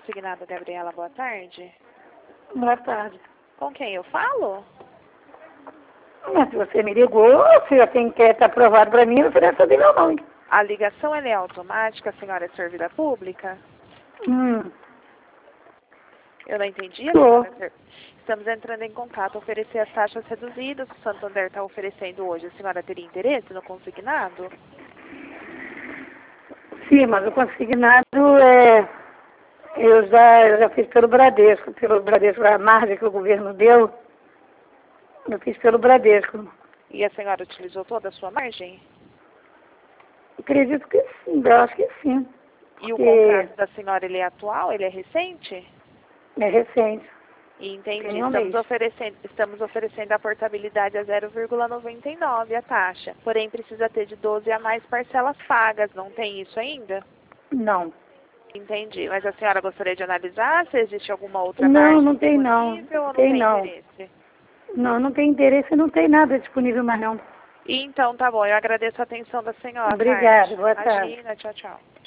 Consignado Gabriela, boa tarde. Boa tarde. Com quem eu falo? Mas se você me ligou, se já tem inquérito aprovado para mim, eu não saber meu nome. A ligação ela é automática, a senhora é servidora pública? Eu não entendi. Estamos entrando em contato, oferecer as taxas reduzidas que o Santander está oferecendo hoje. A senhora teria interesse no consignado? Sim, mas o consignado é... Eu já fiz pelo Bradesco, a margem que o governo deu, eu fiz pelo Bradesco. E a senhora utilizou toda a sua margem? Acredito que sim, eu acho que sim. E o contrato da senhora, ele é atual? Ele é recente? É recente. Entendi. Estamos oferecendo a portabilidade a 0,99 a taxa. Porém, precisa ter de 12 a mais parcelas pagas. Não tem isso ainda? Não. Entendi. Mas a senhora gostaria de analisar se existe alguma outra Não, margem não tem não. disponível ou não Tem tem não. interesse? Não, não tem interesse, não tem nada disponível mais não. Então, tá bom. Eu agradeço a atenção da senhora. Obrigada, boa tarde. Imagina, tchau, tchau.